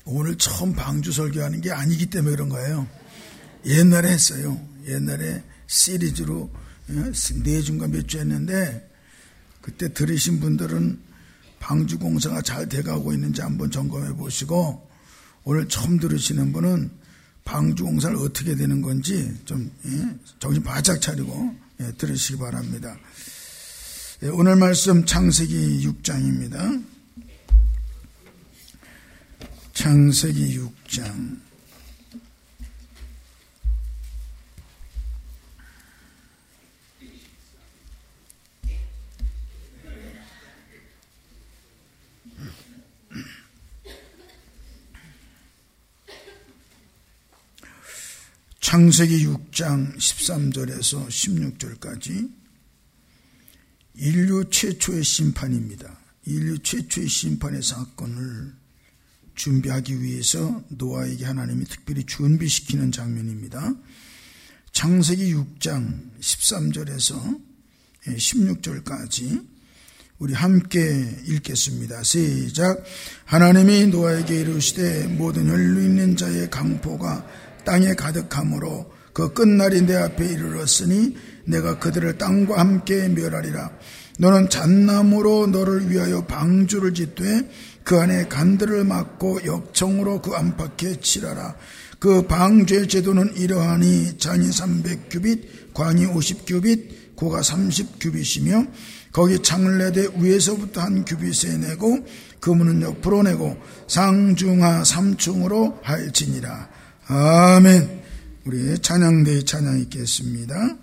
오늘 처음 방주 설교하는 게 아니기 때문에 그런 거예요. 옛날에 했어요. 옛날에 시리즈로 4주인가 몇 주 했는데 그때 들으신 분들은 방주 공사가 잘 돼가고 있는지 한번 점검해 보시고, 오늘 처음 들으시는 분은 방주 공사를 어떻게 되는 건지 좀 정신 바짝 차리고 들으시기 바랍니다. 오늘 말씀 창세기 6장입니다. 창세기 6장. 창세기 6장 13절에서 16절까지 인류 최초의 심판입니다. 인류 최초의 심판의 사건을 준비하기 위해서 노아에게 하나님이 특별히 준비시키는 장면입니다. 창세기 6장 13절에서 16절까지 우리 함께 읽겠습니다. 시작. 하나님이 노아에게 이르시되 모든 혈루 있는 자의 강포가 땅에 가득하므로 그 끝날이 내 앞에 이르렀으니 내가 그들을 땅과 함께 멸하리라. 너는 잣나무로 너를 위하여 방주를 짓되 그 안에 간들을 막고 역청으로 그 안팎에 칠하라. 그 방주의 제도는 이러하니 잔이 300규빗, 광이 50규빗, 고가 30규빗이며 거기 창을 내되 위에서부터 한 규빗에 내고 그 문은 옆으로 내고 상중하 3층으로 할지니라. 아멘. 우리 찬양대의 찬양 있겠습니다.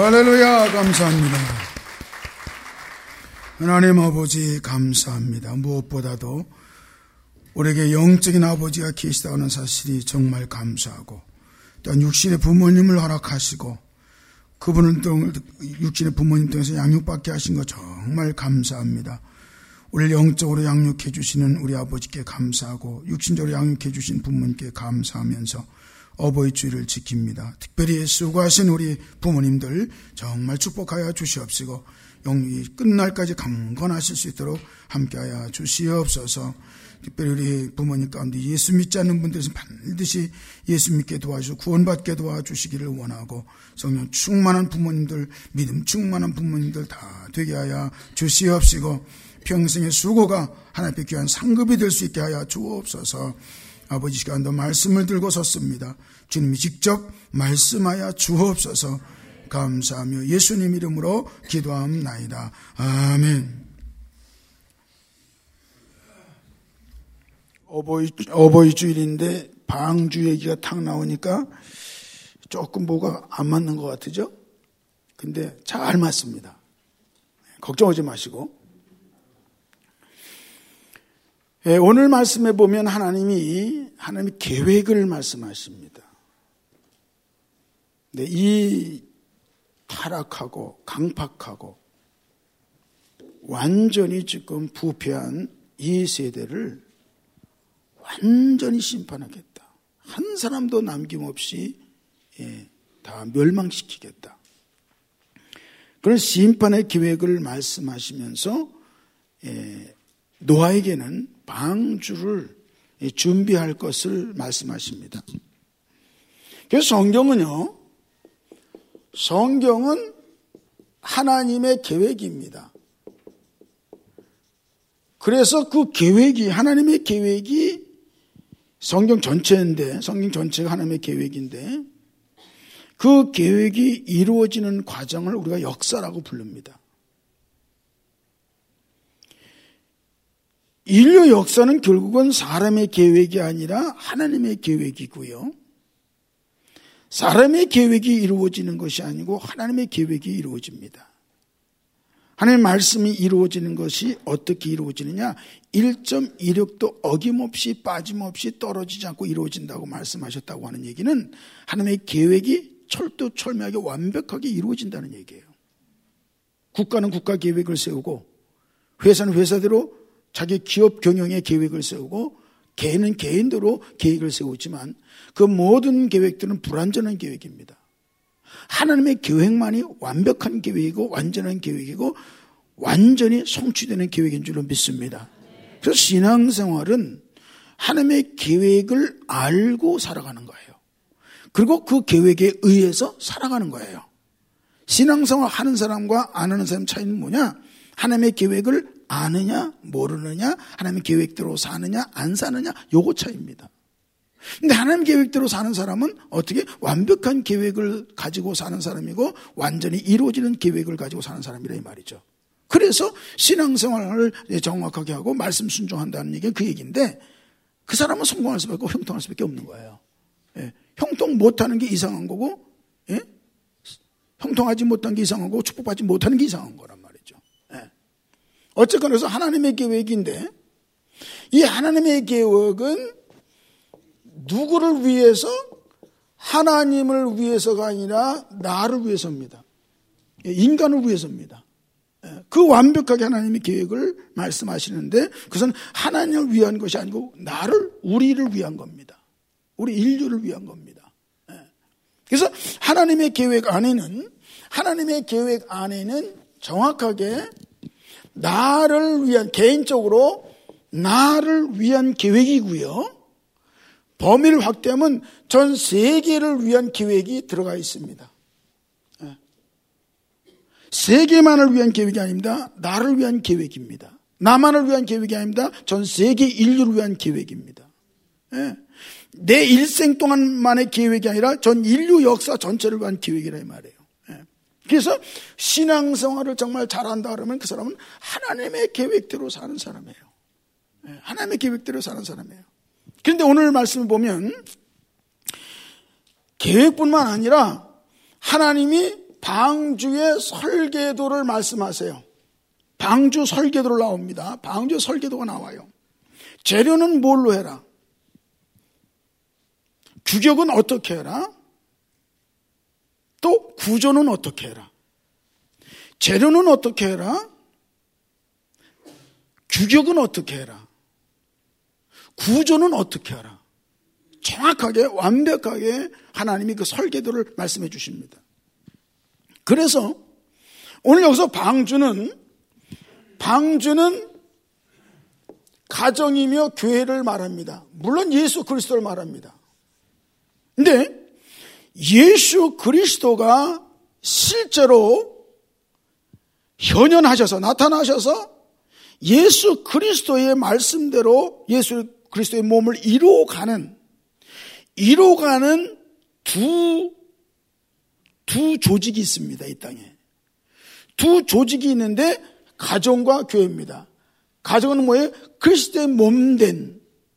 할렐루야, 감사합니다. 하나님 아버지 감사합니다. 무엇보다도 우리에게 영적인 아버지가 계시다는 사실이 정말 감사하고, 또한 육신의 부모님을 허락하시고 그분을 육신의 부모님 통해서 양육받게 하신 것 정말 감사합니다. 우리를 영적으로 양육해 주시는 우리 아버지께 감사하고, 육신적으로 양육해 주신 부모님께 감사하면서 어버이 주일을 지킵니다. 특별히 수고하신 우리 부모님들 정말 축복하여 주시옵시고, 영이 끝날까지 강건하실 수 있도록 함께하여 주시옵소서. 특별히 우리 부모님 가운데 예수 믿지 않는 분들은 반드시 예수 믿게 도와주시고 구원받게 도와주시기를 원하고, 성령 충만한 부모님들, 믿음 충만한 부모님들 다 되게 하여 주시옵시고, 평생의 수고가 하나님께 귀한 상급이 될 수 있게 하여 주옵소서. 아버지, 시간도 말씀을 들고 섰습니다. 주님이 직접 말씀하여 주옵소서. 감사하며 예수님 이름으로 기도함나이다. 아멘. 어버이 주일인데 방주 얘기가 탁 나오니까 조금 뭐가 안 맞는 것 같으죠? 근데 잘 맞습니다. 걱정하지 마시고. 오늘 말씀에 보면 하나님이 계획을 말씀하십니다. 네, 이 타락하고 강팍하고 완전히 지금 부패한 이 세대를 완전히 심판하겠다. 한 사람도 남김없이 다 멸망시키겠다. 그런 심판의 계획을 말씀하시면서 노아에게는 방주를 준비할 것을 말씀하십니다. 그래서 성경은 하나님의 계획입니다. 그래서 그 계획이, 하나님의 계획이 성경 전체인데, 성경 전체가 하나님의 계획인데, 그 계획이 이루어지는 과정을 우리가 역사라고 부릅니다. 인류 역사는 결국은 사람의 계획이 아니라 하나님의 계획이고요. 사람의 계획이 이루어지는 것이 아니고 하나님의 계획이 이루어집니다. 하나님의 말씀이 이루어지는 것이 어떻게 이루어지느냐? 1.16도 어김없이 빠짐없이 떨어지지 않고 이루어진다고 말씀하셨다고 하는 얘기는 하나님의 계획이 철두철미하게 완벽하게 이루어진다는 얘기예요. 국가는 국가 계획을 세우고, 회사는 회사대로 자기 기업 경영의 계획을 세우고, 개인은 개인대로 계획을 세우지만 그 모든 계획들은 불완전한 계획입니다. 하나님의 계획만이 완벽한 계획이고 완전한 계획이고 완전히 성취되는 계획인 줄로 믿습니다. 그래서 신앙생활은 하나님의 계획을 알고 살아가는 거예요. 그리고 그 계획에 의해서 살아가는 거예요. 신앙생활 하는 사람과 안 하는 사람 차이는 뭐냐? 하나님의 계획을 아느냐 모르느냐, 하나님의 계획대로 사느냐 안 사느냐, 요거 차이입니다. 근데 하나님 계획대로 사는 사람은 어떻게? 완벽한 계획을 가지고 사는 사람이고 완전히 이루어지는 계획을 가지고 사는 사람이라 이 말이죠. 그래서 신앙생활을 정확하게 하고 말씀 순종한다는 얘기가 그 얘기인데, 그 사람은 성공할 수밖에 없고 형통할 수밖에 없는 거예요. 형통 못하는 게 이상한 거고, 형통하지 못한 게 이상한 거고, 축복받지 못하는 게 이상한 거란 말이죠. 어쨌거나 그래서 하나님의 계획인데, 이 하나님의 계획은 누구를 위해서? 하나님을 위해서가 아니라 나를 위해서입니다. 인간을 위해서입니다. 그 완벽하게 하나님의 계획을 말씀하시는데, 그것은 하나님을 위한 것이 아니고 우리를 위한 겁니다. 우리 인류를 위한 겁니다. 그래서 하나님의 계획 안에는 정확하게 나를 위한, 개인적으로 나를 위한 계획이고요. 범위를 확대하면 전 세계를 위한 계획이 들어가 있습니다. 세계만을 위한 계획이 아닙니다. 나를 위한 계획입니다. 나만을 위한 계획이 아닙니다. 전 세계 인류를 위한 계획입니다. 내 일생 동안만의 계획이 아니라 전 인류 역사 전체를 위한 계획이라 이 말이에요. 그래서 신앙생활을 정말 잘한다 그러면 그 사람은 하나님의 계획대로 사는 사람이에요. 하나님의 계획대로 사는 사람이에요. 그런데 오늘 말씀을 보면 계획뿐만 아니라 하나님이 방주의 설계도를 말씀하세요. 방주 설계도로 나옵니다. 방주 설계도가 나와요. 재료는 뭘로 해라? 규격은 어떻게 해라? 또 구조는 어떻게 해라? 재료는 어떻게 해라? 규격은 어떻게 해라? 구조는 어떻게 하라? 정확하게 완벽하게 하나님이 그 설계도를 말씀해 주십니다. 그래서 오늘 여기서 방주는 가정이며 교회를 말합니다. 물론 예수 그리스도를 말합니다. 근데 예수 그리스도가 실제로 현현하셔서 나타나셔서 예수 그리스도의 말씀대로 예수 그리스도의 몸을 이루어가는 두 조직이 있습니다. 이 땅에 두 조직이 있는데 가정과 교회입니다. 가정은 뭐예요? 그리스도의 몸된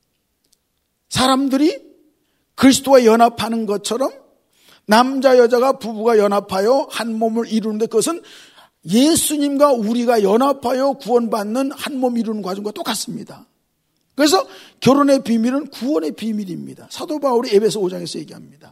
사람들이 그리스도와 연합하는 것처럼 남자 여자가 부부가 연합하여 한 몸을 이루는데 그것은 예수님과 우리가 연합하여 구원받는 한 몸 이루는 과정과 똑같습니다. 그래서 결혼의 비밀은 구원의 비밀입니다. 사도 바울이 에베소 5장에서 얘기합니다.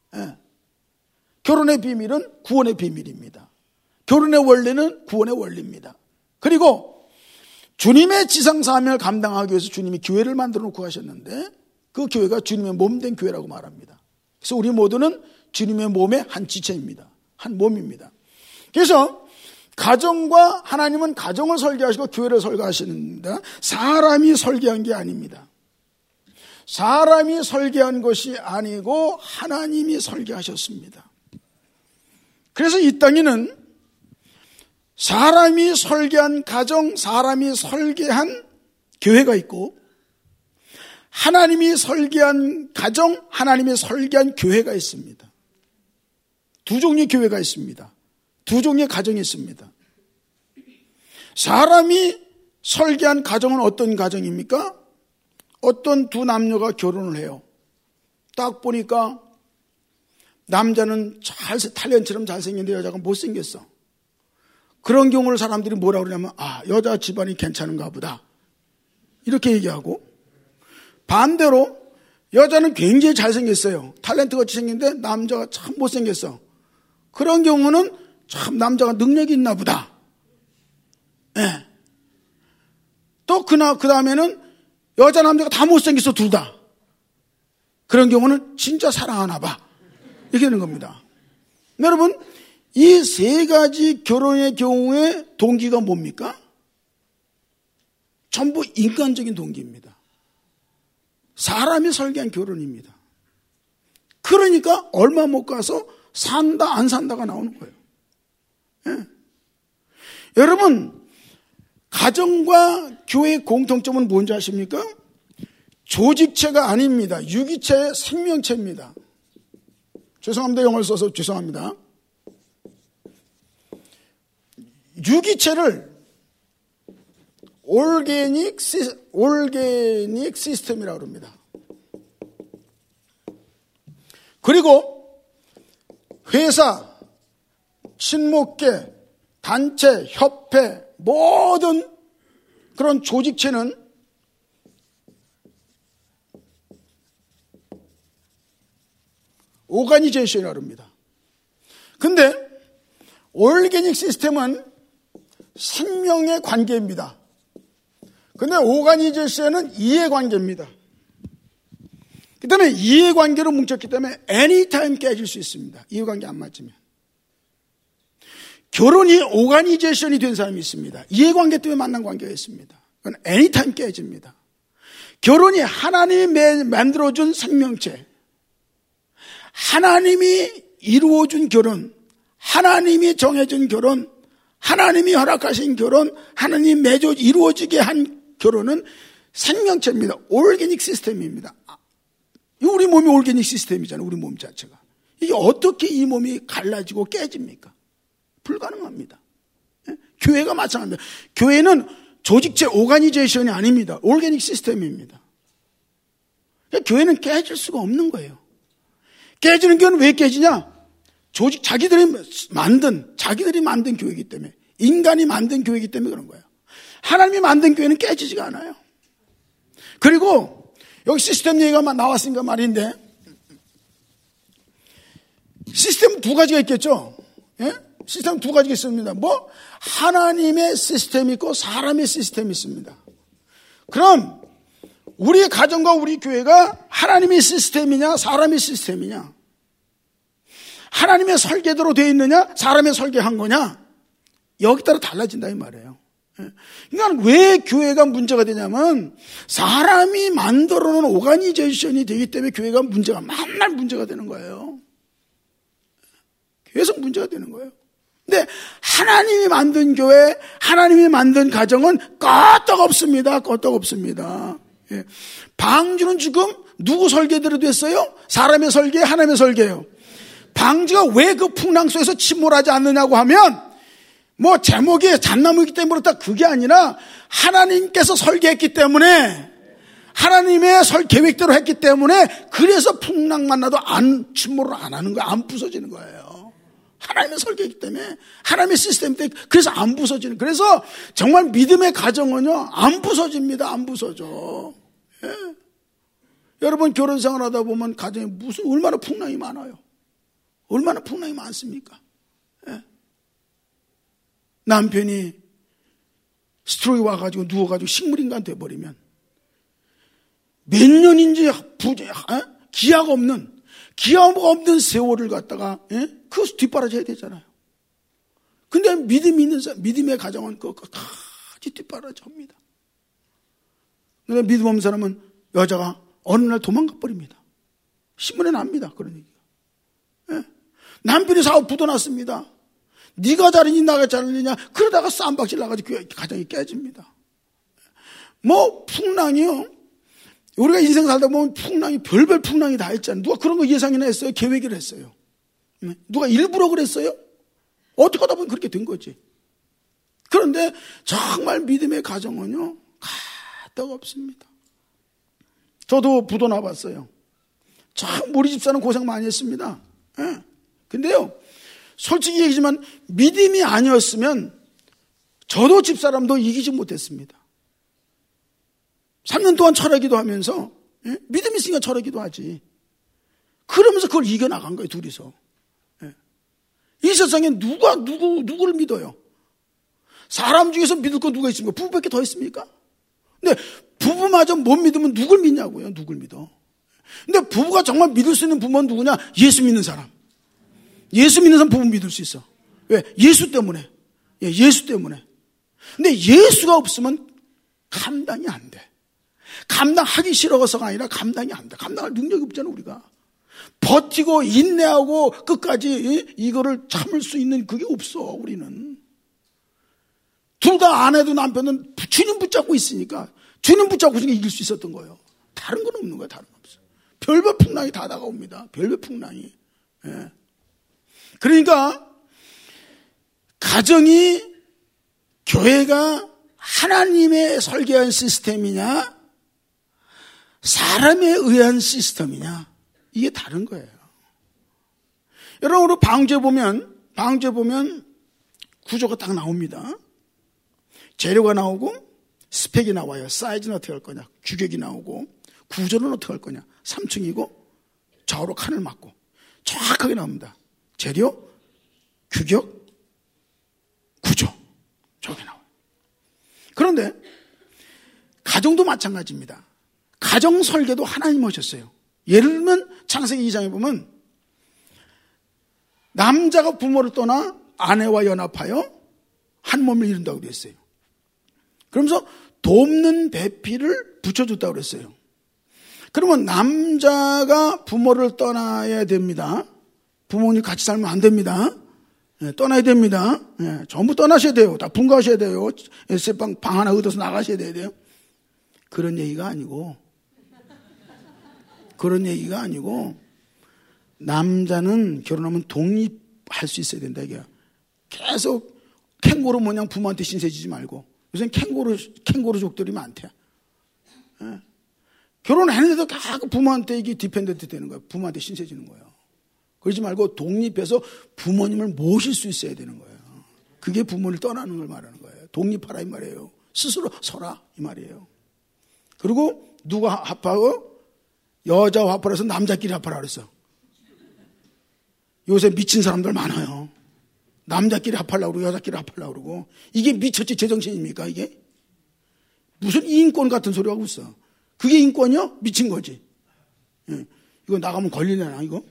결혼의 비밀은 구원의 비밀입니다. 결혼의 원리는 구원의 원리입니다. 그리고 주님의 지상사명을 감당하기 위해서 주님이 교회를 만들어 놓고 하셨는데 그 교회가 주님의 몸된 교회라고 말합니다. 그래서 우리 모두는 주님의 몸의 한 지체입니다. 한 몸입니다. 그래서 가정과 하나님은 가정을 설계하시고 교회를 설계하시는데 사람이 설계한 게 아닙니다. 사람이 설계한 것이 아니고 하나님이 설계하셨습니다. 그래서 이 땅에는 사람이 설계한 가정, 사람이 설계한 교회가 있고 하나님이 설계한 가정, 하나님이 설계한 교회가 있습니다. 두 종류의 교회가 있습니다. 두 종류의 가정이 있습니다. 사람이 설계한 가정은 어떤 가정입니까? 어떤 두 남녀가 결혼을 해요. 딱 보니까 남자는 탤런트처럼 잘생겼는데 여자가 못생겼어. 그런 경우를 사람들이 뭐라고 그러냐면 여자 집안이 괜찮은가 보다 이렇게 얘기하고, 반대로 여자는 굉장히 잘생겼어요. 탤런트같이 생겼는데 남자가 참 못생겼어. 그런 경우는 참 남자가 능력이 있나 보다. 네. 또 그 다음에는 여자 남자가 다 못생겼어, 둘 다. 그런 경우는 진짜 사랑하나 봐. 이렇게 되는 겁니다. 여러분, 이 세 가지 결혼의 경우에 동기가 뭡니까? 전부 인간적인 동기입니다. 사람이 설계한 결혼입니다. 그러니까 얼마 못 가서 산다 안 산다가 나오는 거예요. 예. 여러분, 가정과 교회의 공통점은 뭔지 아십니까? 조직체가 아닙니다. 유기체의 생명체입니다. 죄송합니다. 영어를 써서 죄송합니다. 유기체를 올게닉 시스템이라고 합니다. 그리고 회사, 친목계, 단체, 협회, 모든 그런 조직체는 오가니제이션이라고 합니다. 근데 올게닉 시스템은 생명의 관계입니다. 근데 오가니제이션은 이해관계입니다. 그 다음에 이해관계로 뭉쳤기 때문에 anytime 깨질 수 있습니다. 이해관계 안 맞으면. 결혼이 오가니제이션이 된 사람이 있습니다. 이해관계 때문에 만난 관계가 있습니다. 그건 anytime 깨집니다. 결혼이 하나님이 만들어준 생명체, 하나님이 이루어준 결혼, 하나님이 정해준 결혼, 하나님이 허락하신 결혼, 하나님이 맺어 이루어지게 한 결혼은 생명체입니다. 올게닉 시스템입니다. 우리 몸이 올게닉 시스템이잖아요. 우리 몸 자체가. 이게 어떻게 이 몸이 갈라지고 깨집니까? 불가능합니다. 교회가 마찬가지입니다. 교회는 조직체 오가니제이션이 아닙니다. 올게닉 시스템입니다. 교회는 깨질 수가 없는 거예요. 깨지는 교회는 왜 깨지냐? 자기들이 만든 교회이기 때문에, 인간이 만든 교회이기 때문에 그런 거예요. 하나님이 만든 교회는 깨지지가 않아요. 그리고 여기 시스템 얘기가 나왔으니까 말인데, 시스템 두 가지가 있겠죠. 예? 시스템 두 가지가 있습니다. 하나님의 시스템이 있고 사람의 시스템이 있습니다. 그럼 우리 가정과 우리 교회가 하나님의 시스템이냐 사람의 시스템이냐, 하나님의 설계대로 되어 있느냐 사람의 설계한 거냐, 여기 따라 달라진다 이 말이에요. 그러니까 왜 교회가 문제가 되냐면 사람이 만들어 놓은 오가니제이션이 되기 때문에 교회가 맨날 문제가 되는 거예요. 계속 문제가 되는 거예요. 근데 하나님이 만든 교회, 하나님이 만든 가정은 끄떡없습니다. 끄떡없습니다. 예. 방주는 지금 누구 설계대로 됐어요? 사람의 설계, 하나님의 설계예요. 방주가 왜 그 풍랑 속에서 침몰하지 않느냐고 하면 제목이 잣나무이기 때문에 그렇다, 그게 아니라 하나님께서 설계했기 때문에, 하나님의 계획대로 했기 때문에, 그래서 풍랑만 나도 침몰을 안 하는 거예요. 안 부서지는 거예요. 하나님의 설계이기 때문에, 하나님의 시스템 때문에, 그래서 안 부서지는. 그래서 정말 믿음의 가정은요, 안 부서집니다. 안 부서져. 예. 여러분 결혼 생활하다 보면 가정에 얼마나 풍랑이 많아요. 얼마나 풍랑이 많습니까? 예. 남편이 스트로크 와가지고 누워가지고 식물인간 돼버리면 몇 년인지 기약 없는 세월을 갖다가 그 뒷바라지 해야 되잖아요. 근데 믿음이 있는 사람, 믿음의 가정은 끝까지 뒷바라지 합니다. 근데 믿음 없는 사람은 여자가 어느 날 도망가 버립니다. 신문에 납니다. 그런 얘기가. 예? 남편이 사업 부도났습니다. 네가 잘하니 나가 잘하느냐, 그러다가 쌈박질 나가지고 가정이 깨집니다. 풍랑이요, 우리가 인생 살다 보면 풍랑이 별별 풍랑이 다 있잖아요. 누가 그런 거 예상이나 했어요? 계획을 했어요? 누가 일부러 그랬어요? 어떻게 하다 보면 그렇게 된 거지. 그런데 정말 믿음의 가정은요, 가떡없습니다. 저도 부도 나봤어요. 참 우리 집사는 고생 많이 했습니다. 예. 근데요, 솔직히 얘기지만 믿음이 아니었으면 저도 집사람도 이기지 못했습니다. 3년 동안 철회기도 하면서, 예? 믿음이 있으니까 철회기도 하지. 그러면서 그걸 이겨나간 거예요, 둘이서. 예. 이 세상에 누구를 믿어요? 사람 중에서 믿을 거 누가 있습니까? 부부밖에 더 있습니까? 근데 부부마저 못 믿으면 누굴 믿냐고요? 누굴 믿어? 근데 부부가 정말 믿을 수 있는 부모는 누구냐? 예수 믿는 사람. 예수 믿는 사람 부부 믿을 수 있어. 왜? 예수 때문에. 예, 예수 때문에. 근데 예수가 없으면 감당이 안 돼. 감당하기 싫어서가 아니라 감당이 안 돼. 감당할 능력이 없잖아, 우리가. 버티고 인내하고 끝까지 이거를 참을 수 있는 그게 없어, 우리는. 둘 다 아내도 남편은 주님 붙잡고 있으니까, 주님 붙잡고 있으니까 이길 수 있었던 거예요. 다른 건 없는 거야, 다른 건 없어. 별별 풍랑이 다 다가옵니다. 별별 풍랑이. 예. 그러니까 가정이, 교회가 하나님의 설계한 시스템이냐 사람에 의한 시스템이냐, 이게 다른 거예요. 여러분, 우리 방주에 보면 구조가 딱 나옵니다. 재료가 나오고 스펙이 나와요. 사이즈는 어떻게 할 거냐, 규격이 나오고 구조는 어떻게 할 거냐. 3층이고 좌우로 칸을 맞고 정확하게 나옵니다. 재료, 규격, 구조, 저게 나와요. 그런데 가정도 마찬가지입니다. 가정 설계도 하나님 오셨어요. 예를 들면 창세기 2장에 보면 남자가 부모를 떠나 아내와 연합하여 한 몸을 이룬다고 그랬어요. 그러면서 돕는 배필을 붙여줬다고 그랬어요. 그러면 남자가 부모를 떠나야 됩니다. 부모님 같이 살면 안 됩니다. 떠나야 됩니다. 전부 떠나셔야 돼요. 다 분가하셔야 돼요. 방 하나 얻어서 나가셔야 돼요. 그런 얘기가 아니고 남자는 결혼하면 독립할 수 있어야 된다 이게. 계속 캥거루 모양 부모한테 신세지지 말고. 요새는 캥거루족들이 많대. 결혼했는데도 계속 부모한테 이게 디펜던트 되는 거예요. 부모한테 신세지는 거예요. 그러지 말고 독립해서 부모님을 모실 수 있어야 되는 거예요. 그게 부모를 떠나는 걸 말하는 거예요. 독립하라 이 말이에요. 스스로 서라 이 말이에요. 그리고 누가 합하고? 여자와 합하라서 남자끼리 합하라 그랬어. 요새 미친 사람들 많아요. 남자끼리 합하려고 그러고 여자끼리 합하려고 그러고. 이게 미쳤지 제정신입니까 이게? 무슨 인권 같은 소리 하고 있어. 그게 인권이요? 미친 거지. 이거 나가면 걸리려나 이거?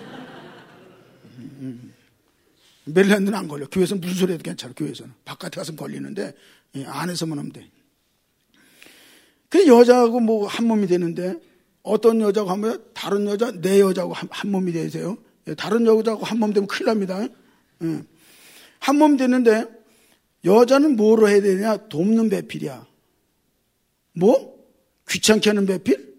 메릴랜드는 안 걸려. 교회에서는 무슨 소리 해도 괜찮아. 교회에서는. 바깥에 가서는 걸리는데 안에서만 하면 돼. 그 여자하고 뭐 한 몸이 되는데 어떤 여자하고 한 몸이 다른 여자 내 여자하고 한 몸이 되세요. 다른 여자하고 한 몸 되면 큰일 납니다. 한 몸 되는데 여자는 뭐로 해야 되냐? 돕는 배필이야. 뭐? 귀찮게 하는 배필?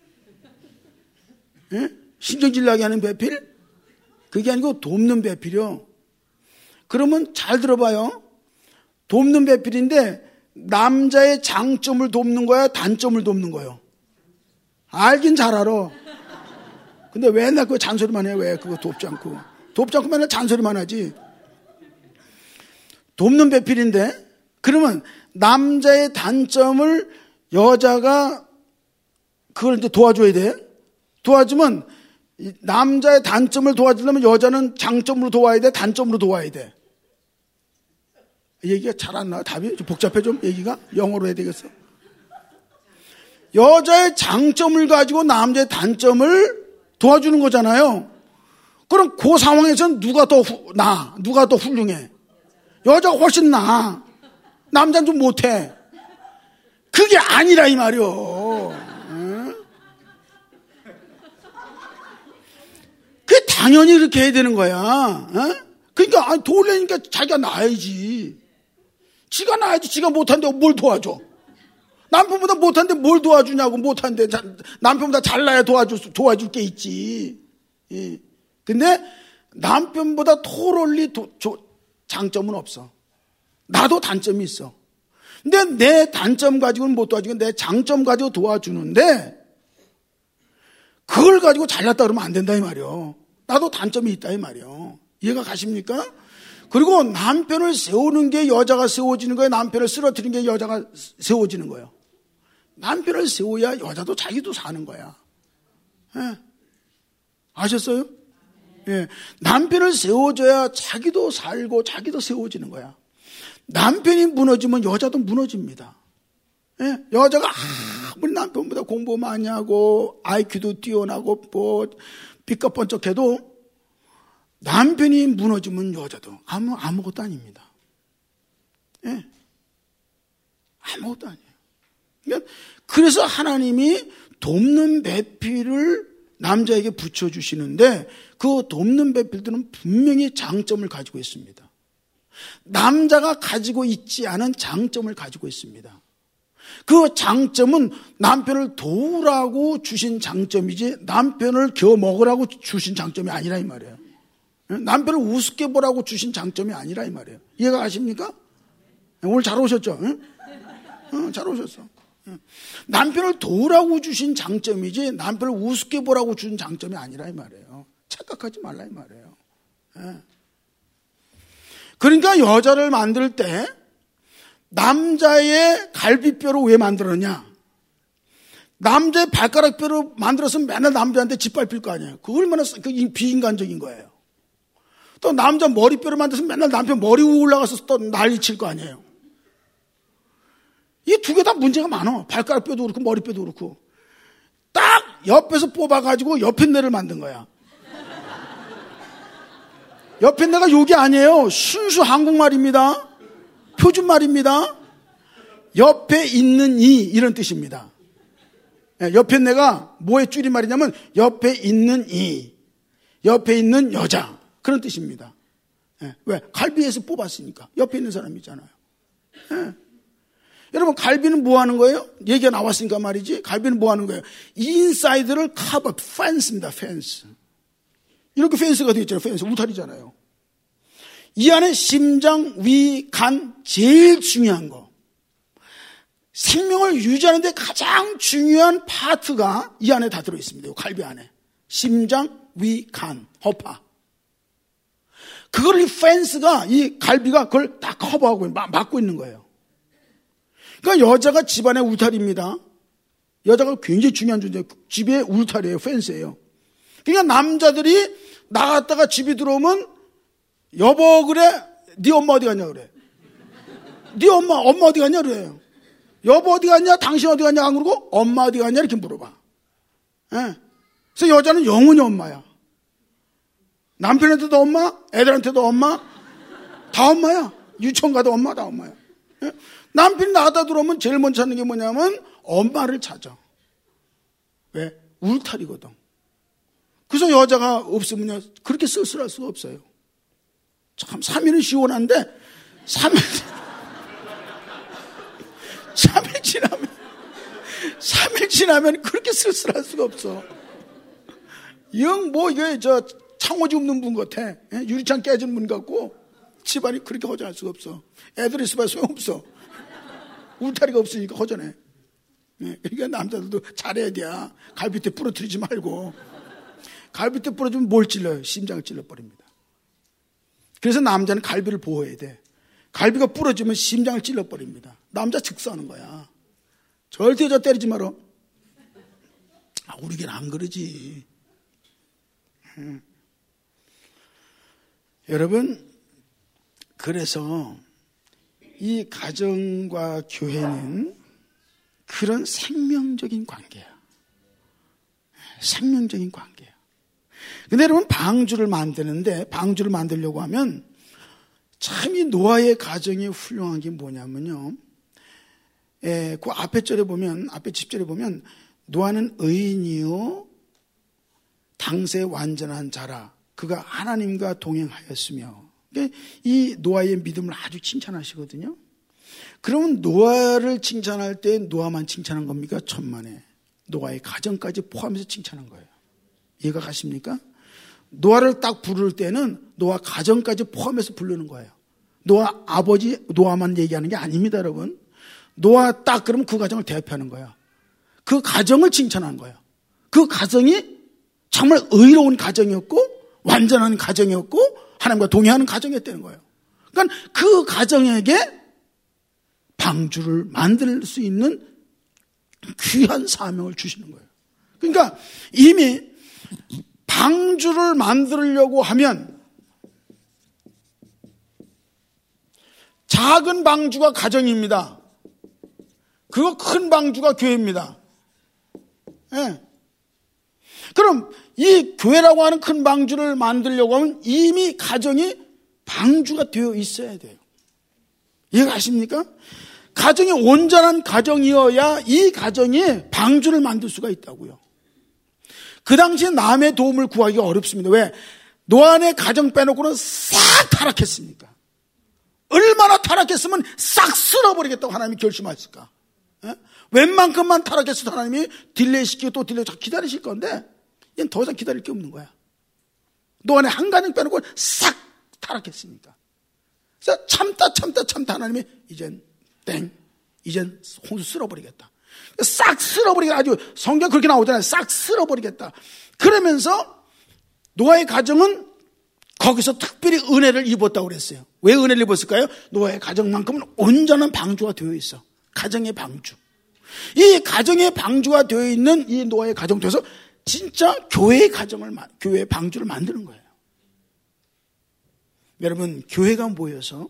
신경질 나게 하는 배필? 그게 아니고 돕는 배필이요. 그러면 잘 들어봐요. 돕는 배필인데 남자의 장점을 돕는 거야? 단점을 돕는 거예요? 알긴 잘 알아. 근데 왜 맨날 그거 잔소리만 해? 왜 그거 돕지 않고. 돕지 않고 맨날 잔소리만 하지. 돕는 배필인데 그러면 남자의 단점을 여자가 그걸 이제 도와줘야 돼. 도와주면 남자의 단점을 도와주려면 여자는 장점으로 도와야 돼? 단점으로 도와야 돼? 얘기가 잘 안 나와. 답이 좀 복잡해 좀 얘기가? 영어로 해야 되겠어. 여자의 장점을 가지고 남자의 단점을 도와주는 거잖아요. 그럼 그 상황에서는 누가 더 나아? 누가 더 훌륭해? 여자가 훨씬 나아. 남자는 좀 못해. 그게 아니라 이 말이요. 그게 당연히 이렇게 해야 되는 거야. 그러니까 도우려니까 자기가 나아야지. 지가 나아야지. 지가 못한데 뭘 도와줘? 남편보다 못한데 뭘 도와주냐고. 못한데 남편보다 잘나야 도와줄 게 있지. 근데 남편보다 톨올리 장점은 없어. 나도 단점이 있어. 근데 내 단점 가지고는 못 도와주고 내 장점 가지고 도와주는데 그걸 가지고 잘났다 그러면 안 된다 이 말이요. 나도 단점이 있다 이 말이요. 이해가 가십니까? 그리고 남편을 세우는 게 여자가 세워지는 거예요? 남편을 쓰러뜨리는 게 여자가 세워지는 거예요? 남편을 세워야 여자도 자기도 사는 거야. 예. 아셨어요? 예. 남편을 세워줘야 자기도 살고 자기도 세워지는 거야. 남편이 무너지면 여자도 무너집니다. 예? 여자가 아무리 남편보다 공부 많이 하고 IQ도 뛰어나고 뭐 삐까번쩍해도 남편이 무너지면 여자도 아무것도 아닙니다. 예? 아무것도 아니에요. 그러니까 그래서 하나님이 돕는 배필을 남자에게 붙여주시는데 그 돕는 배필들은 분명히 장점을 가지고 있습니다. 남자가 가지고 있지 않은 장점을 가지고 있습니다. 그 장점은 남편을 도우라고 주신 장점이지 남편을 겨먹으라고 주신 장점이 아니라 이 말이에요. 남편을 우습게 보라고 주신 장점이 아니라 이 말이에요. 이해가 가십니까? 오늘 잘 오셨죠? 응? 잘 오셨어. 남편을 도우라고 주신 장점이지 남편을 우습게 보라고 주신 장점이 아니라 이 말이에요. 착각하지 말라 이 말이에요. 그러니까 여자를 만들 때 남자의 갈비뼈로 왜 만들었냐? 남자의 발가락뼈로 만들었으면 맨날 남자한테 짓밟힐 거 아니에요. 그거 얼마나 비인간적인 거예요. 또 남자 머리뼈로 만들었으면 맨날 남편 머리 위에 올라가서 또 난리칠 거 아니에요. 이 두 개 다 문제가 많아. 발가락뼈도 그렇고 머리뼈도 그렇고. 딱 옆에서 뽑아가지고 옆편내를 만든 거야. 옆편내가 욕이 아니에요. 순수 한국말입니다. 표준말입니다. 옆에 있는 이 이런 뜻입니다. 옆편내가 뭐의 줄임말이냐면 옆에 있는 이, 옆에 있는 여자 그런 뜻입니다. 왜? 갈비에서 뽑았으니까 옆에 있는 사람이잖아요. 여러분 갈비는 뭐 하는 거예요? 얘기가 나왔으니까 말이지. 갈비는 뭐 하는 거예요? 인사이드를 커버, 펜스입니다. 펜스. 이렇게 펜스가 되어 있잖아요. 펜스 울타리잖아요. 이 안에 심장, 위, 간 제일 중요한 거. 생명을 유지하는 데 가장 중요한 파트가 이 안에 다 들어있습니다. 갈비 안에. 심장, 위, 간, 허파. 그걸 이 펜스가, 이 갈비가 그걸 다 커버하고 막고 있는 거예요. 그러니까 여자가 집안의 울타리입니다. 여자가 굉장히 중요한 존재예요. 집의 울타리예요. 펜스예요. 그러니까 남자들이 나갔다가 집에 들어오면 여보 그래? 네 엄마 어디 갔냐 그래? 네 엄마 어디 갔냐 그래요. 여보 어디 갔냐? 당신 어디 갔냐? 안 그러고 엄마 어디 갔냐? 이렇게 물어봐. 예. 그래서 여자는 영원히 엄마야. 남편한테도 엄마, 애들한테도 엄마, 다 엄마야. 유치원 가도 엄마, 다 엄마야. 예? 남편이 나가다 들어오면 제일 먼저 찾는 게 뭐냐면 엄마를 찾아. 왜? 울타리거든. 그래서 여자가 없으면 그렇게 쓸쓸할 수가 없어요. 참 3일은 시원한데 3일 지나면 그렇게 쓸쓸할 수가 없어. 영 이게 창호지 없는 분 같아. 유리창 깨진 분 같고 집안이 그렇게 허전할 수가 없어. 애들이 있어봐야 소용없어. 울타리가 없으니까 허전해. 그러니까 남자들도 잘해야 돼. 갈비뼈 부러뜨리지 말고. 갈비뼈 부러지면 뭘 찔러요? 심장을 찔러버립니다. 그래서 남자는 갈비를 보호해야 돼. 갈비가 부러지면 심장을 찔러버립니다. 남자 즉사하는 거야. 절대 여자 때리지 마라. 우리겐 안 그러지. 여러분, 그래서 이 가정과 교회는 그런 생명적인 관계야. 생명적인 관계야. 근데 여러분, 방주를 만들려고 하면 참 이 노아의 가정이 훌륭한 게 뭐냐면요. 그 앞에 10절에 보면 노아는 의인이요 당세 완전한 자라 그가 하나님과 동행하였으며, 이 노아의 믿음을 아주 칭찬하시거든요. 그러면 노아를 칭찬할 때 노아만 칭찬한 겁니까? 천만에 노아의 가정까지 포함해서 칭찬한 거예요. 이해가 가십니까? 노아를 딱 부를 때는 노아 가정까지 포함해서 부르는 거예요. 노아 아버지 노아만 얘기하는 게 아닙니다, 여러분. 노아 딱 그러면 그 가정을 대표하는 거예요. 그 가정을 칭찬한 거예요. 그 가정이 정말 의로운 가정이었고 완전한 가정이었고 하나님과 동행하는 가정이었다는 거예요. 그러니까 그 가정에게 방주를 만들 수 있는 귀한 사명을 주시는 거예요. 그러니까 이미 방주를 만들려고 하면 작은 방주가 가정입니다. 그거 큰 방주가 교회입니다. 네. 그럼 이 교회라고 하는 큰 방주를 만들려고 하면 이미 가정이 방주가 되어 있어야 돼요. 이해가 가십니까? 가정이 온전한 가정이어야 이 가정이 방주를 만들 수가 있다고요. 그 당시에 남의 도움을 구하기가 어렵습니다. 왜? 노아의 가정 빼놓고는 싹 타락했으니까. 얼마나 타락했으면 싹 쓸어버리겠다고 하나님이 결심하셨을까? 예? 웬만큼만 타락했어도 하나님이 딜레이시키고 또 딜레이 기다리실 건데 얘는 더 이상 기다릴 게 없는 거야. 노아의 한 가정 빼놓고 싹 타락했으니까. 그래서 참다 하나님이 이젠 홍수 쓸어버리겠다. 싹 쓸어버리겠다. 아주 성경 그렇게 나오잖아요. 싹 쓸어버리겠다. 그러면서 노아의 가정은 거기서 특별히 은혜를 입었다고 그랬어요. 왜 은혜를 입었을까요? 노아의 가정만큼은 온전한 방주가 되어 있어. 가정의 방주. 이 가정의 방주가 되어 있는 이 노아의 가정 통해서 진짜 교회의 방주를 만드는 거예요. 여러분, 교회가 모여서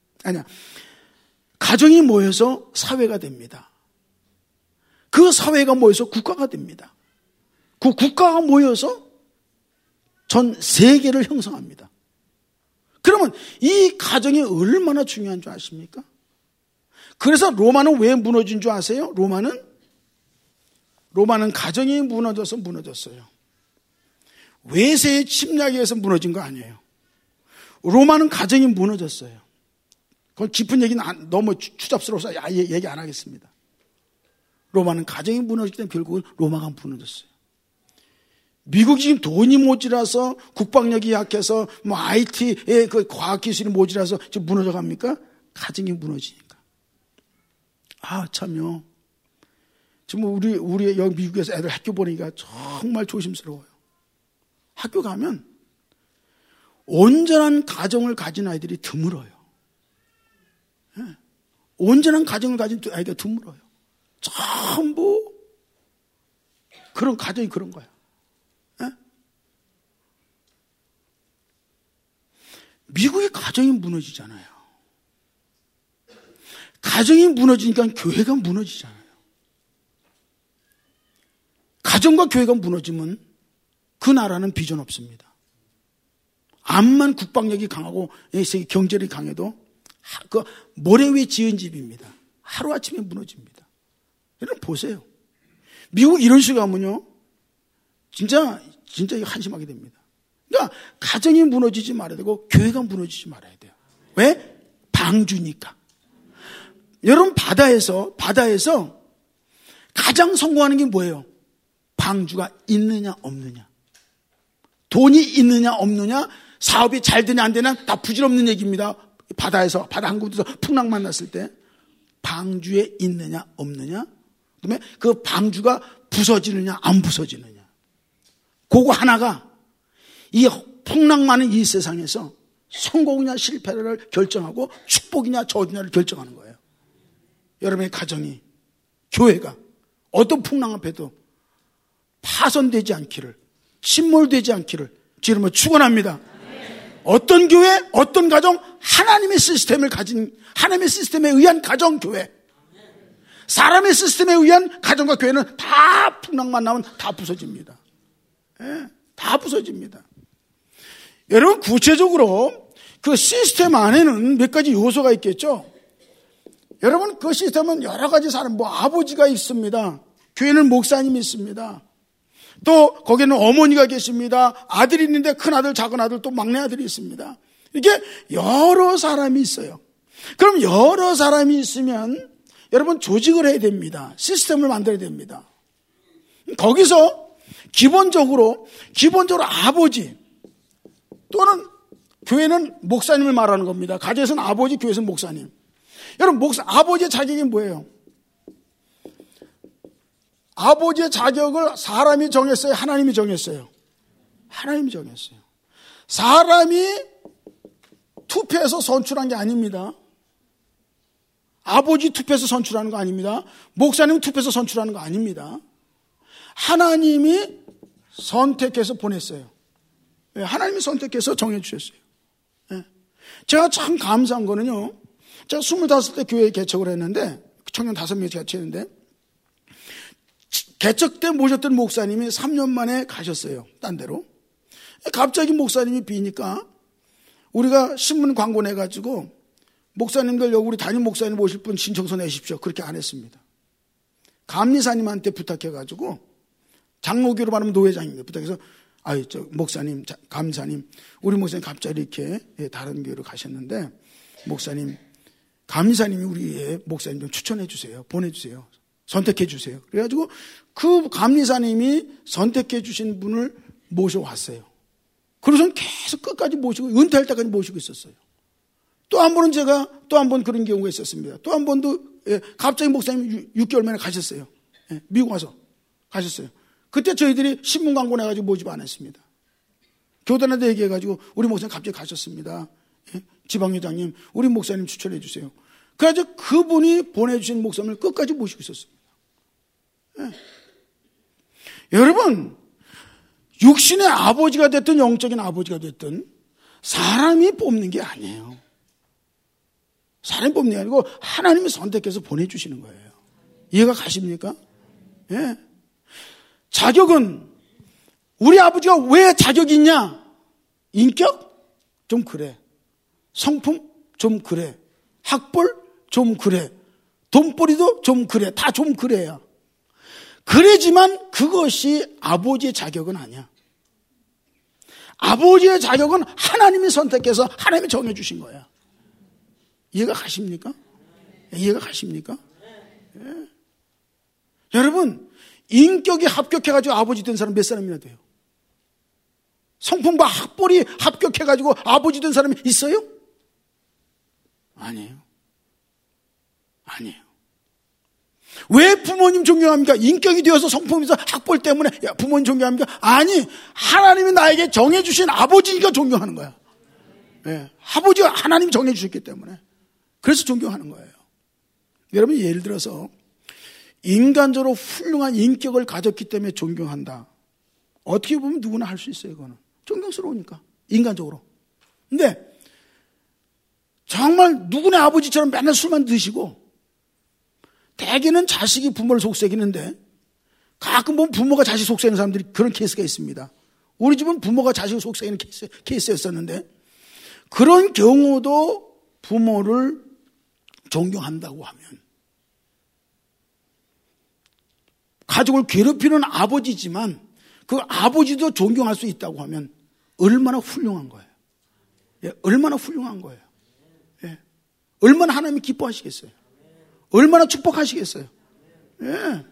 가정이 모여서 사회가 됩니다. 그 사회가 모여서 국가가 됩니다. 그 국가가 모여서 전 세계를 형성합니다. 그러면 이 가정이 얼마나 중요한 줄 아십니까? 그래서 로마는 왜 무너진 줄 아세요? 로마는 가정이 무너졌어요. 외세의 침략에 의해서 무너진 거 아니에요. 로마는 가정이 무너졌어요. 그건 깊은 얘기는 너무 추잡스러워서 얘기 안 하겠습니다. 로마는 가정이 무너졌기 때문에 결국은 로마가 무너졌어요. 미국이 지금 돈이 모자라서 국방력이 약해서 IT의 그 과학기술이 모자라서 지금 무너져 갑니까? 가정이 무너지니까. 참요. 지금 우리 여기 미국에서 애들 학교 보내기가 정말 조심스러워요. 학교 가면 온전한 가정을 가진 아이들이 드물어요. 온전한 가정을 가진 아이가 드물어요. 전부 그런 가정이 그런 거야. 미국의 가정이 무너지잖아요. 가정이 무너지니까 교회가 무너지잖아요. 가정과 교회가 무너지면 그 나라는 비전 없습니다. 암만 국방력이 강하고 세계 경제력이 강해도 그 모래 위에 지은 집입니다. 하루아침에 무너집니다. 여러분 보세요. 미국 이런 식으로 하면요. 진짜 한심하게 됩니다. 그러니까 가정이 무너지지 말아야 되고 교회가 무너지지 말아야 돼요. 왜? 방주니까. 여러분 바다에서 가장 성공하는 게 뭐예요? 방주가 있느냐 없느냐. 돈이 있느냐 없느냐. 사업이 잘 되냐 안 되냐 다 부질없는 얘기입니다. 바다 한 곳에서 풍랑 만났을 때 방주에 있느냐 없느냐. 그다음에 그 방주가 부서지느냐 안 부서지느냐. 그거 하나가 이 풍랑 많은 이 세상에서 성공이냐 실패를 결정하고 축복이냐 저주냐를 결정하는 거예요. 여러분의 가정이, 교회가 어떤 풍랑 앞에도 파손되지 않기를, 침몰되지 않기를 주님은 축원합니다. 어떤 교회, 어떤 가정, 하나님의 시스템을 가진, 하나님의 시스템에 의한 가정, 교회. 사람의 시스템에 의한 가정과 교회는 다 풍랑만 나면 다 부서집니다. 다 부서집니다. 여러분 구체적으로 그 시스템 안에는 몇 가지 요소가 있겠죠. 여러분 그 시스템은 여러 가지 사람, 아버지가 있습니다. 교회는 목사님이 있습니다. 또 거기는 어머니가 계십니다. 아들이 있는데 큰아들, 작은아들, 또 막내아들이 있습니다. 이렇게 여러 사람이 있어요. 그럼 여러 사람이 있으면 여러분 조직을 해야 됩니다. 시스템을 만들어야 됩니다. 거기서 기본적으로 아버지 또는 교회는 목사님을 말하는 겁니다. 가정에서는 아버지, 교회에서는 목사님. 여러분 아버지의 자격이 뭐예요? 아버지의 자격을 사람이 정했어요? 하나님이 정했어요? 하나님이 정했어요. 사람이 투표해서 선출한 게 아닙니다. 아버지 투표해서 선출하는 거 아닙니다. 목사님 투표해서 선출하는 거 아닙니다. 하나님이 선택해서 보냈어요. 하나님이 선택해서 정해주셨어요. 제가 참 감사한 거는요. 제가 25대 교회에 개척을 했는데 청년 5명이 개척했는데 개척 때 모셨던 목사님이 3년 만에 가셨어요. 딴 데로. 갑자기 목사님이 비니까 우리가 신문 광고 내가지고 목사님들 여기 우리 담임 목사님 모실 분 신청서 내십시오. 그렇게 안 했습니다. 감리사님한테 부탁해가지고 장로교로 말하면 노회장입니다. 부탁해서 목사님, 감사님, 우리 목사님 갑자기 이렇게 다른 교회로 가셨는데 목사님, 감사님이 우리의 목사님 좀 추천해 주세요. 보내주세요. 선택해 주세요. 그래가지고 그 감리사님이 선택해 주신 분을 모셔왔어요. 그래서 계속 끝까지 모시고 은퇴할 때까지 모시고 있었어요. 또 한 번은 제가 또 한 번 그런 경우가 있었습니다. 또 한 번도 갑자기 목사님이 6개월 만에 가셨어요. 미국 와서 가셨어요. 그때 저희들이 신문 광고 내가지고 모집 안 했습니다. 교단한테 얘기해가지고 우리 목사님 갑자기 가셨습니다. 지방회장님 우리 목사님 추천해 주세요. 그래가지고 그분이 보내주신 목사님을 끝까지 모시고 있었습니다. 여러분 육신의 아버지가 됐든 영적인 아버지가 됐든 사람이 뽑는 게 아니에요. 사람이 뽑는 게 아니고 하나님이 선택해서 보내주시는 거예요. 이해가 가십니까? 예. 자격은 우리 아버지가 왜 자격이 있냐? 인격? 좀 그래. 성품? 좀 그래. 학벌? 좀 그래. 돈벌이도 좀 그래. 다 좀 그래요. 그래지만 그것이 아버지의 자격은 아니야. 아버지의 자격은 하나님이 선택해서 하나님이 정해주신 거야. 이해가 가십니까? 이해가 가십니까? 예. 여러분 인격이 합격해가지고 아버지 된 사람 몇 사람이나 돼요? 성품과 학벌이 합격해가지고 아버지 된 사람이 있어요? 아니에요. 아니에요. 왜 부모님 존경합니까? 인격이 되어서 성품에서 학벌 때문에 부모님 존경합니까? 아니, 하나님이 나에게 정해주신 아버지니까 존경하는 거야. 예, 아버지가 하나님이 정해주셨기 때문에. 그래서 존경하는 거예요. 여러분, 예를 들어서 인간적으로 훌륭한 인격을 가졌기 때문에 존경한다. 어떻게 보면 누구나 할 수 있어요. 그거는 존경스러우니까, 인간적으로. 근데 정말 누구네 아버지처럼 맨날 술만 드시고, 대개는 자식이 부모를 속삭이는데 가끔 보면 부모가 자식 속삭이는 사람들이 그런 케이스가 있습니다. 우리 집은 부모가 자식을 속삭이는 케이스였었는데, 그런 경우도 부모를 존경한다고 하면, 가족을 괴롭히는 아버지지만 그 아버지도 존경할 수 있다고 하면 얼마나 훌륭한 거예요. 예, 얼마나 훌륭한 거예요. 예, 얼마나 하나님이 기뻐하시겠어요. 얼마나 축복하시겠어요. 예.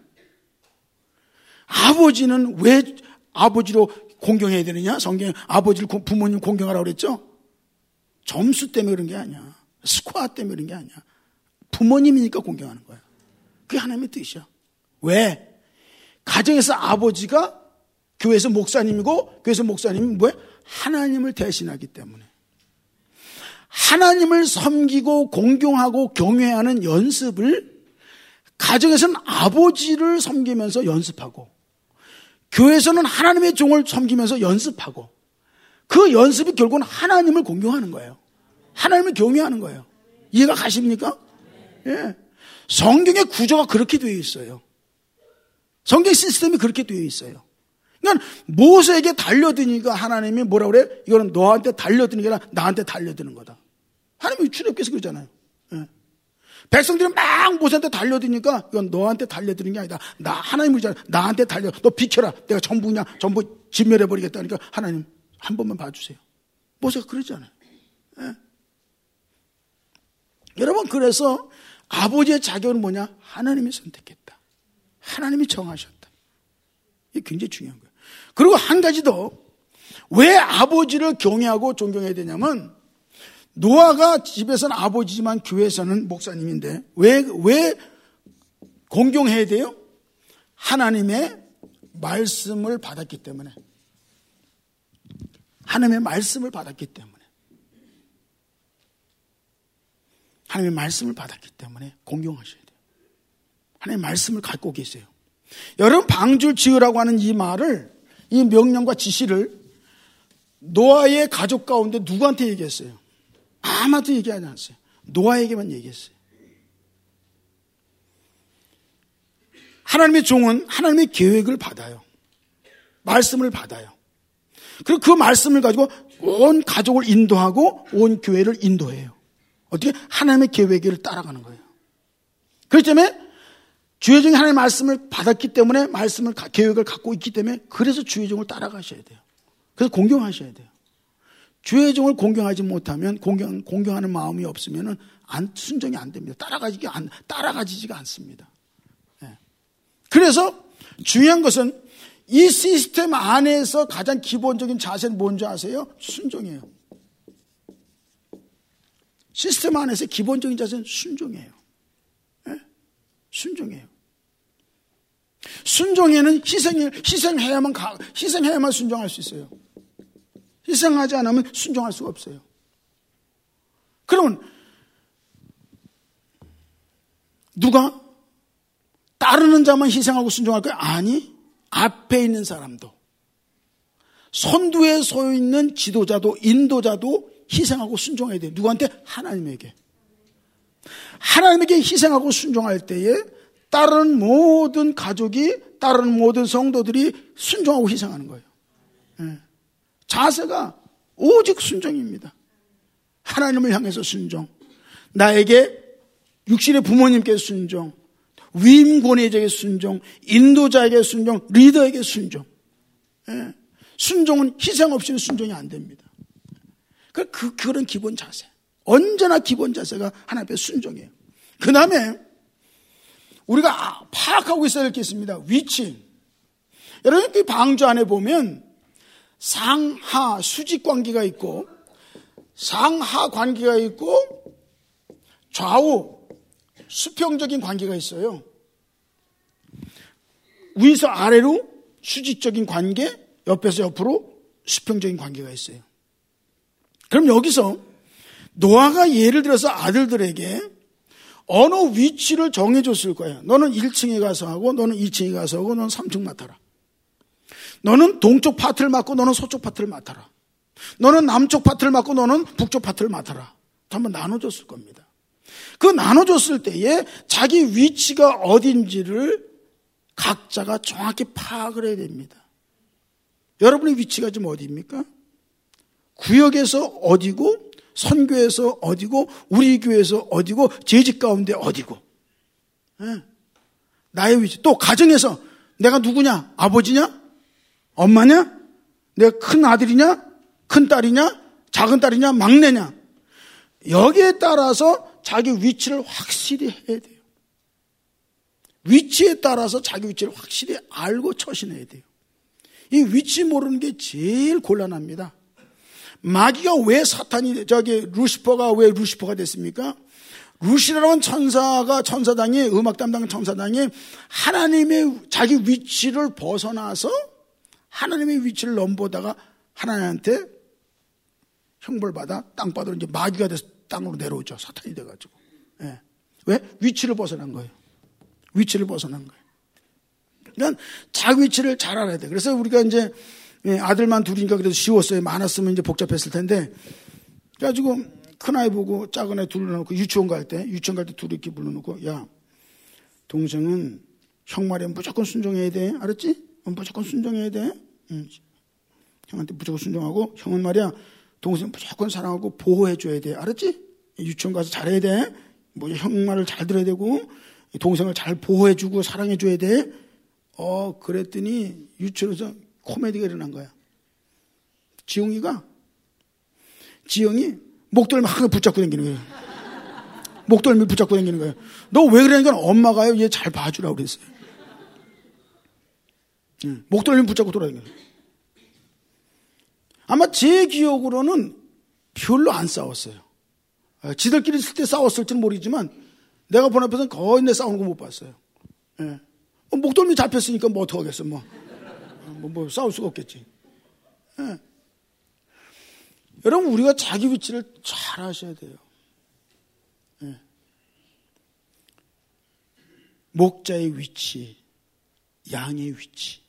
아버지는 왜 아버지로 공경해야 되느냐? 성경에 아버지를 부모님 공경하라고 그랬죠? 점수 때문에 그런 게 아니야. 스코어 때문에 그런 게 아니야. 부모님이니까 공경하는 거야. 그게 하나님의 뜻이야. 왜? 가정에서 아버지가 교회에서 목사님이고, 교회에서 목사님이 뭐예요? 하나님을 대신하기 때문에. 하나님을 섬기고 공경하고 경외하는 연습을 가정에서는 아버지를 섬기면서 연습하고, 교회에서는 하나님의 종을 섬기면서 연습하고, 그 연습이 결국은 하나님을 공경하는 거예요. 하나님을 경외하는 거예요. 이해가 가십니까? 예. 성경의 구조가 그렇게 되어 있어요. 성경 시스템이 그렇게 되어 있어요. 그러니까 모세에게 달려드니까 하나님이 뭐라 그래? 이거는 너한테 달려드는 게 아니라 나한테 달려드는 거다. 하나님이 출애굽기에서 그러잖아요. 예. 백성들이 막 모세한테 달려드니까 이건 너한테 달려드는 게 아니다. 나 하나님이잖아. 나한테 달려. 너 비켜라. 내가 전부 진멸해버리겠다. 그러니까 하나님 한 번만 봐주세요. 모세가 그러잖아요. 예. 여러분, 그래서 아버지의 자격은 뭐냐? 하나님이 선택했다. 하나님이 정하셨다. 이게 굉장히 중요한 거예요. 그리고 한 가지 더, 왜 아버지를 경외하고 존경해야 되냐면, 노아가 집에서는 아버지지만 교회에서는 목사님인데 왜 공경해야 돼요? 하나님의 말씀을 받았기 때문에. 하나님의 말씀을 받았기 때문에. 하나님의 말씀을 받았기 때문에 공경하셔야 돼요. 하나님의 말씀을 갖고 계세요. 여러분, 방주를 지으라고 하는 이 말을, 이 명령과 지시를 노아의 가족 가운데 누구한테 얘기했어요? 아무도 얘기하지 않았어요. 노아에게만 얘기했어요. 하나님의 종은 하나님의 계획을 받아요. 말씀을 받아요. 그리고 그 말씀을 가지고 온 가족을 인도하고 온 교회를 인도해요. 어떻게? 하나님의 계획을 따라가는 거예요. 그렇기 때문에 주의 종이 하나님의 말씀을 받았기 때문에 계획을 갖고 있기 때문에 그래서 주의 종을 따라가셔야 돼요. 그래서 공경하셔야 돼요. 주의 종을 공경하지 못하면 공경하는 마음이 없으면 순종이 안 됩니다. 따라가지지가 않습니다. 네. 그래서 중요한 것은 이 시스템 안에서 가장 기본적인 자세는 뭔지 아세요? 순종이에요. 시스템 안에서 기본적인 자세는 순종이에요. 네? 순종이에요. 순종에는 희생해야만 순종할 수 있어요. 희생하지 않으면 순종할 수가 없어요. 그러면 누가 따르는 자만 희생하고 순종할까요? 아니, 앞에 있는 사람도, 선두에 서 있는 지도자도 인도자도 희생하고 순종해야 돼요. 누구한테? 하나님에게. 하나님에게 희생하고 순종할 때에 따르는 모든 가족이, 따르는 모든 성도들이 순종하고 희생하는 거예요. 네. 자세가 오직 순종입니다. 하나님을 향해서 순종, 나에게 육신의 부모님께 순종, 위임 권위자에게 순종, 인도자에게 순종, 리더에게 순종. 예. 순종은 희생 없이는 순종이 안 됩니다. 그런 기본 자세, 언제나 기본 자세가 하나님 앞에 순종이에요. 그 다음에 우리가 파악하고 있어야 할 게 있습니다. 위치. 여러분, 이 방주 안에 보면 상하 수직 관계가 있고 상하 관계가 있고 좌우 수평적인 관계가 있어요. 위에서 아래로 수직적인 관계, 옆에서 옆으로 수평적인 관계가 있어요. 그럼 여기서 노아가 예를 들어서 아들들에게 어느 위치를 정해줬을 거예요. 너는 1층에 가서 하고, 너는 2층에 가서 하고, 너는 3층 맡아라. 너는 동쪽 파트를 맡고, 너는 서쪽 파트를 맡아라. 너는 남쪽 파트를 맡고, 너는 북쪽 파트를 맡아라. 한번 나눠줬을 겁니다. 그 나눠줬을 때에 자기 위치가 어딘지를 각자가 정확히 파악을 해야 됩니다. 여러분의 위치가 지금 어디입니까? 구역에서 어디고, 선교에서 어디고, 우리 교회에서 어디고, 제 집 가운데 어디고. 네. 나의 위치. 또 가정에서 내가 누구냐? 아버지냐? 엄마냐? 내가 큰 아들이냐? 큰 딸이냐? 작은 딸이냐? 막내냐? 여기에 따라서 자기 위치를 확실히 해야 돼요. 위치에 따라서 자기 위치를 확실히 알고 처신해야 돼요. 이 위치 모르는 게 제일 곤란합니다. 마귀가 왜 루시퍼가 왜 루시퍼가 됐습니까? 루시라는 천사당이, 음악 담당 천사당이 하나님의 자기 위치를 벗어나서 하나님의 위치를 넘보다가 하나님한테 형벌받아 땅바닥으로 이제 마귀가 돼서 땅으로 내려오죠. 사탄이 돼가지고. 예. 왜? 위치를 벗어난 거예요. 위치를 벗어난 거예요. 그러니까 자기 위치를 잘 알아야 돼. 그래서 우리가 이제 아들만 둘이니까 그래도 쉬웠어요. 많았으면 이제 복잡했을 텐데. 그래가지고 큰 아이 보고 작은 아이 둘러놓고 유치원 갈 때 둘이 이렇게 불러놓고, 야, 동생은 형 말에 무조건 순종해야 돼. 알았지? 무조건 순종해야 돼. 형한테 무조건 순종하고, 형은 말이야 동생 무조건 사랑하고 보호해줘야 돼. 알았지? 유치원 가서 잘해야 돼. 형 말을 잘 들어야 되고, 동생을 잘 보호해주고 사랑해줘야 돼. 그랬더니 유치원에서 코미디가 일어난 거야. 지영이 목덜미 막 붙잡고 다니는 거예요. 목덜미 붙잡고 다니는 거예요. 너 왜 그러니까 엄마가요, 얘 잘 봐주라고 그랬어요. 목덜미 붙잡고 돌아다니는 거예요. 아마 제 기억으로는 별로 안 싸웠어요. 지들끼리 있을 때 싸웠을지는 모르지만 내가 본 앞에서는 거의 내 싸우는 거 못 봤어요. 예. 목덜미 잡혔으니까 뭐 어떡하겠어. 뭐 싸울 수가 없겠지. 예. 여러분, 우리가 자기 위치를 잘 아셔야 돼요. 예. 목자의 위치, 양의 위치.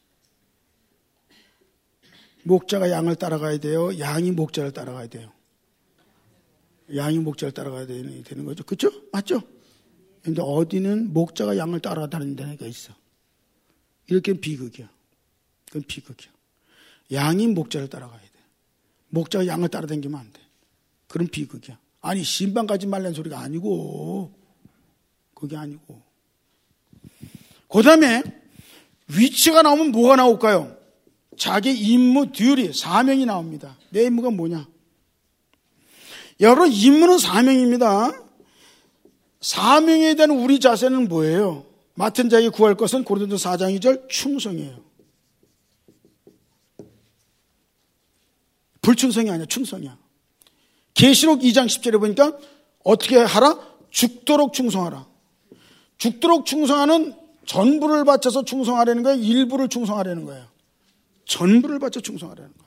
목자가 양을 따라가야 돼요. 양이 목자를 따라가야 돼요. 양이 목자를 따라가야 되는 거죠. 그렇죠? 맞죠? 근데 어디는 목자가 양을 따라다니는 데가 있어. 이렇게 비극이야. 그건 비극이야. 양이 목자를 따라가야 돼. 목자가 양을 따라다니면 안 돼. 그런 비극이야. 아니, 신방 가지 말라는 소리가 아니고, 그게 아니고. 그 다음에 위치가 나오면 뭐가 나올까요? 자기 임무, 듀리, 사명이 나옵니다. 내 임무가 뭐냐? 여러분, 임무는 사명입니다. 사명에 대한 우리 자세는 뭐예요? 맡은 자에게 구할 것은 고린도서 4장 2절 충성이에요. 불충성이 아니야, 충성이야. 계시록 2장 10절에 보니까 어떻게 하라? 죽도록 충성하라. 죽도록 충성하는 전부를 바쳐서 충성하라는 거예요? 일부를 충성하라는 거예요? 전부를 바쳐 충성하라는 거예요.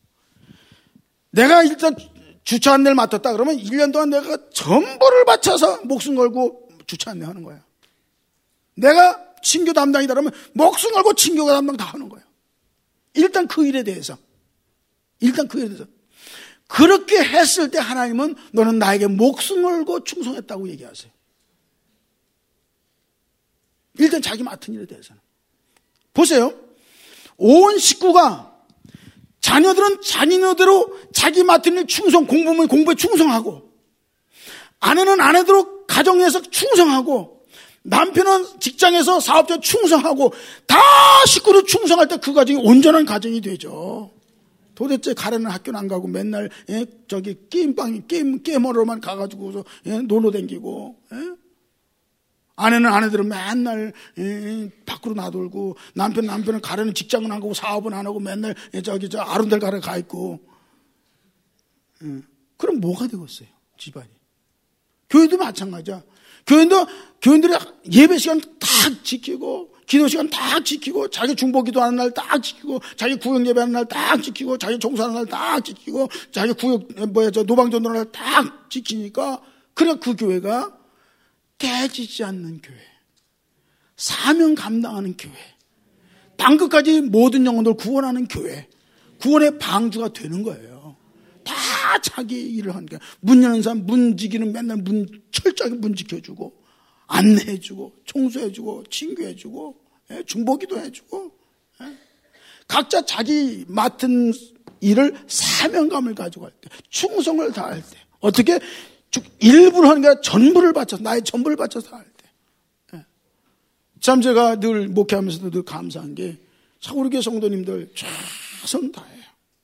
내가 일단 주차 안내를 맡았다 그러면 1년 동안 내가 전부를 바쳐서 목숨 걸고 주차 안내 하는 거야. 내가 친교 담당이다 그러면 목숨 걸고 친교 담당 다 하는 거예요. 일단 그 일에 대해서. 그렇게 했을 때 하나님은 너는 나에게 목숨 걸고 충성했다고 얘기하세요. 일단 자기 맡은 일에 대해서는. 보세요. 온 식구가, 자녀들은 자녀대로 자기 맡은 일 충성, 공부면 공부에 충성하고, 아내는 아내대로 가정에서 충성하고, 남편은 직장에서 사업자 충성하고, 다 식구로 충성할 때 그 가정이 온전한 가정이 되죠. 도대체 가래는 학교는 안 가고 맨날 게임하러만 가가지고 놀러 다니고, 아내는 아내대로 맨날 밖으로 나돌고, 남편은 가래는 직장은 안 가고 사업은 안 하고 맨날 아름달 가래 가 있고. 그럼 뭐가 되겠어요, 집안이? 교회도 마찬가지야. 교인들이 예배 시간 딱 지키고, 기도 시간 딱 지키고, 자기 중보 기도하는 날 딱 지키고, 자기 구역 예배하는 날 딱 지키고, 자기 종사하는 날 딱 지키고, 자기 구역, 노방전도하는 날 딱 지키니까, 그래 그 교회가 깨지지 않는 교회, 사명 감당하는 교회, 땅끝까지 모든 영혼들 구원하는 교회, 구원의 방주가 되는 거예요. 다 자기 일을 하는 거야. 문 여는 사람 문 지키는 맨날 철저하게 문 지켜주고, 안내해주고, 청소해주고, 친구해주고, 중보기도 해주고, 각자 자기 맡은 일을 사명감을 가지고 할 때, 충성을 다할 때, 어떻게 일부를 하는 게 아니라 전부를 바쳐서, 나의 전부를 바쳐서 할 때. 참 제가 늘 목회하면서도 늘 감사한 게, 참 우리 교회 성도님들 최선 다해요.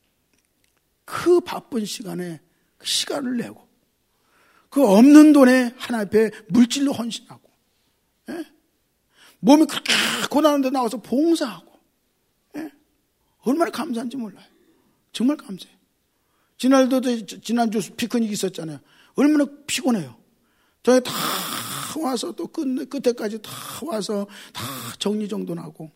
그 바쁜 시간에 그 시간을 내고, 그 없는 돈에 하나님 앞에 물질로 헌신하고, 몸이 그렇게 고난한데 나와서 봉사하고, 얼마나 감사한지 몰라요. 정말 감사해요. 지난주 피크닉 있었잖아요. 얼마나 피곤해요. 저희 다 와서 또 끝에까지 다 와서 다 정리정돈하고.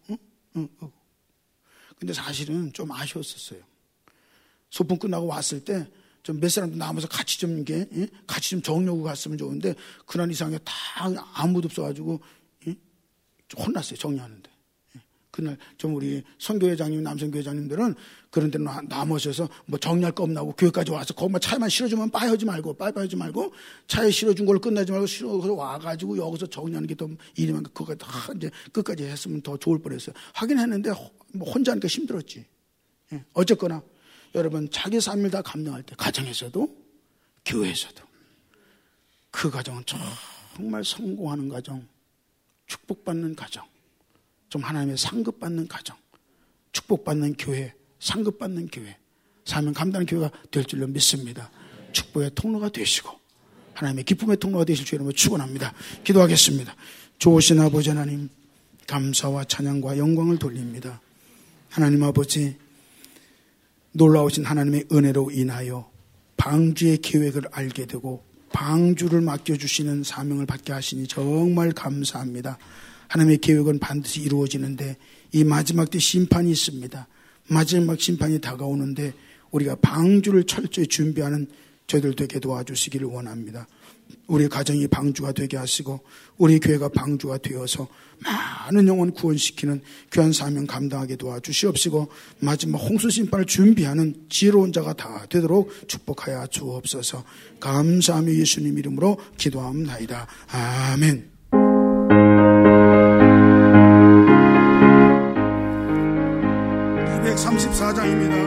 근데 사실은 좀 아쉬웠었어요. 소풍 끝나고 왔을 때 좀 몇 사람도 남아서 같이 좀 정리하고 갔으면 좋은데, 그날 이상하게 다 아무도 없어가지고 좀 혼났어요, 정리하는데. 그날 좀 우리 선교회장님, 남선교회장님들은 그런 데는 남으셔서 뭐 정리할 거 없나고 교회까지 와서 거기만 차에만 실어주면 빠이하지 말고 차에 실어준 걸 끝내지 말고 실어서 와가지고 여기서 정리하는 게 더 일이면 그거 다 이제 끝까지 했으면 더 좋을 뻔했어요. 하긴 했는데 뭐 혼자 하니까 힘들었지. 어쨌거나 여러분, 자기 삶을 다 감당할 때 가정에서도 교회에서도 그 가정은 정말 성공하는 가정, 축복받는 가정, 좀 하나님의 상급받는 가정, 축복받는 교회, 상급받는 교회, 사명 감당하는 교회가 될 줄로 믿습니다. 축복의 통로가 되시고 하나님의 기쁨의 통로가 되실 줄 여러분 축원합니다. 기도하겠습니다. 좋으신 아버지 하나님, 감사와 찬양과 영광을 돌립니다. 하나님 아버지, 놀라우신 하나님의 은혜로 인하여 방주의 계획을 알게 되고 방주를 맡겨주시는 사명을 받게 하시니 정말 감사합니다. 하나님의 계획은 반드시 이루어지는데 이 마지막 때 심판이 있습니다. 마지막 심판이 다가오는데 우리가 방주를 철저히 준비하는 저희들 되게 도와주시기를 원합니다. 우리 가정이 방주가 되게 하시고 우리 교회가 방주가 되어서 많은 영혼 구원시키는 귀한 사명 감당하게 도와주시옵시고 마지막 홍수 심판을 준비하는 지혜로운 자가 다 되도록 축복하여 주옵소서. 감사하며 예수님 이름으로 기도합니다. 아멘. 234장입니다.